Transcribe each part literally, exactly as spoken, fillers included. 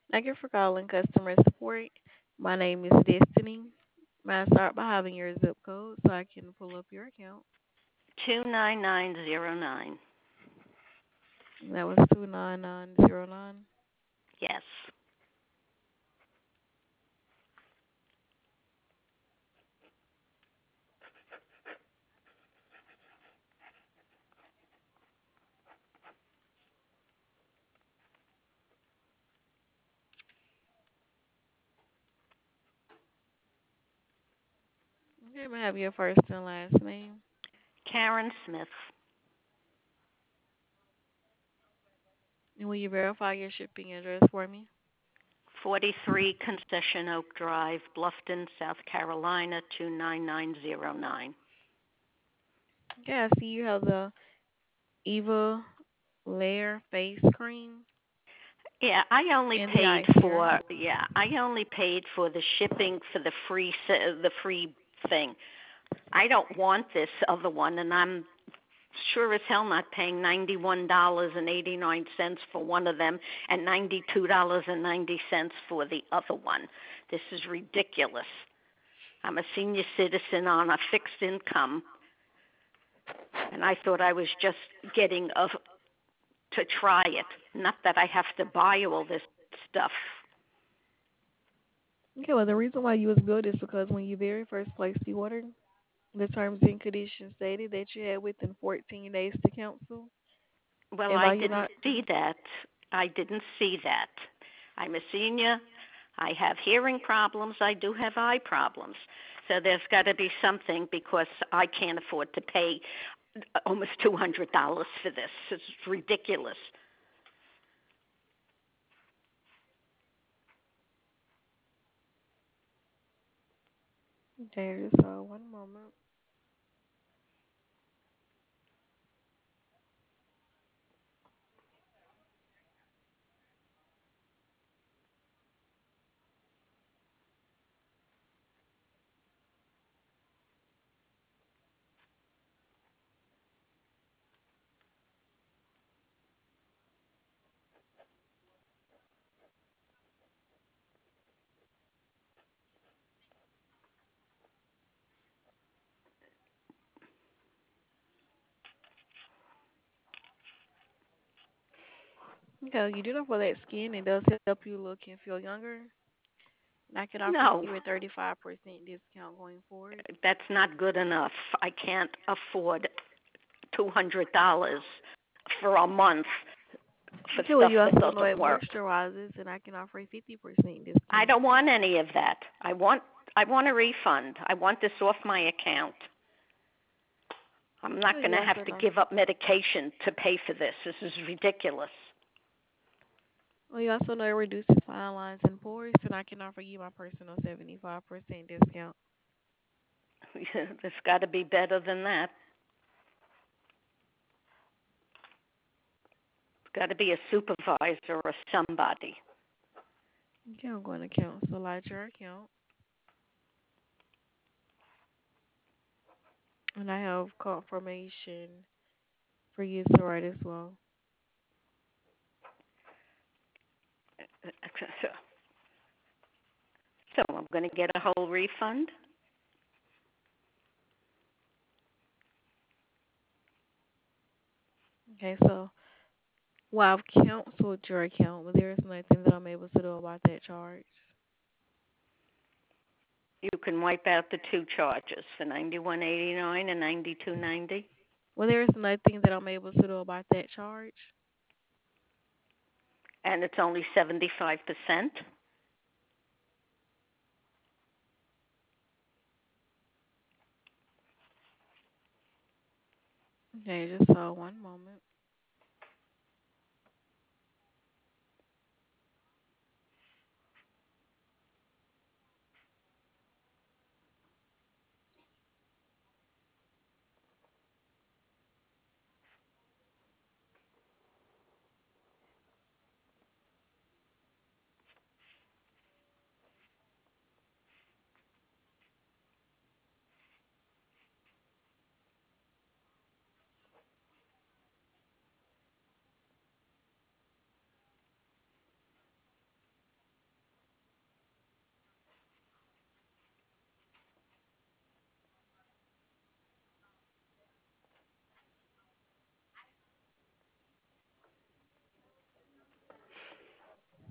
Thank you for calling customer support. My name is Destiny. May I start by having your zip code so I can pull up your account? two nine nine zero nine. That was two nine nine zero nine. Yes. Okay, may I have your first and last name? Karen Smith, And will you verify your shipping address for me? forty-three Concession Oak Drive, Bluffton, South Carolina, two nine nine zero nine. Okay, I see you have the Eva Layer face cream Yeah, I only and the paid eye for serum. yeah, I only paid for the shipping for the free the free thing. I don't want this other one, and I'm sure as hell not paying ninety-one dollars and eighty-nine cents for one of them and ninety-two dollars and ninety cents for the other one. This is ridiculous. I'm a senior citizen on a fixed income, and I thought I was just getting a, to try it, not that I have to buy all this stuff. Okay, well, the reason why you was good is because when you very first placed the order, the terms and conditions stated that you had within fourteen days to cancel. Well, And I by you didn't not, see that. I didn't see that. I'm a senior. I have hearing problems. I do have eye problems. So there's got to be something because I can't afford to pay almost two hundred dollars for this. It's ridiculous. there's uh, one moment. Okay, you do know for that skin, it does help you look and feel younger. And I can offer No, you a thirty-five percent discount going forward. that's not good enough. I can't afford two hundred dollars for a month for Okay, well, stuff you that also know doesn't it work. moisturizes, and I can offer a fifty percent I discount. don't want any of that. I want I want a refund. I want this off my account. I'm not Okay, going you to also have to know. give up medication to pay for this. This is ridiculous. Well, you also know it reduces fine lines and pores, and I can offer you my personal seventy-five percent discount. There's got to be better than that. It's got to be a supervisor or somebody. Okay, I'm going to cancel out your account. And I have confirmation for you to write as well. So I'm going to get a whole refund. Okay, so well, I've canceled your account, but there is nothing that I'm able to do about that charge. You can wipe out the two charges for ninety-one eighty-nine and ninety-two ninety, Well, there is nothing that I'm able to do about that charge. and it's only seventy-five percent. Okay, just uh, one moment.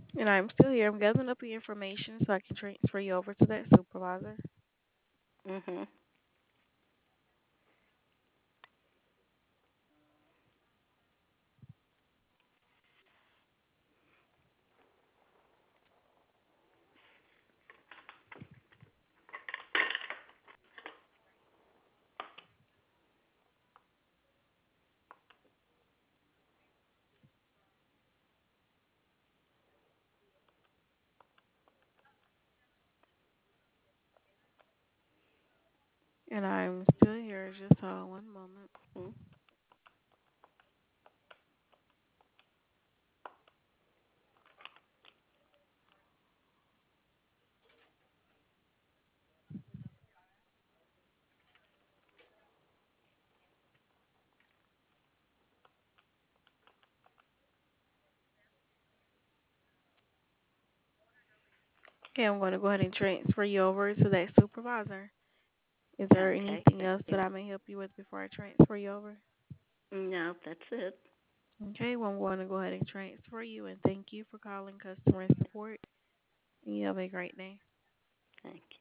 And I'm still here. I'm gathering up the information so I can transfer you over to that supervisor. Mhm. And I'm still here. Just hold on one moment. Mhm. Okay, I'm going to go ahead and transfer you over to that supervisor. Is there Okay. anything Thank else you. that I may help you with before I transfer you over? No, that's it. Okay, well, I'm going to go ahead and transfer you and thank you for calling customer support. And you have a great day. Thank you.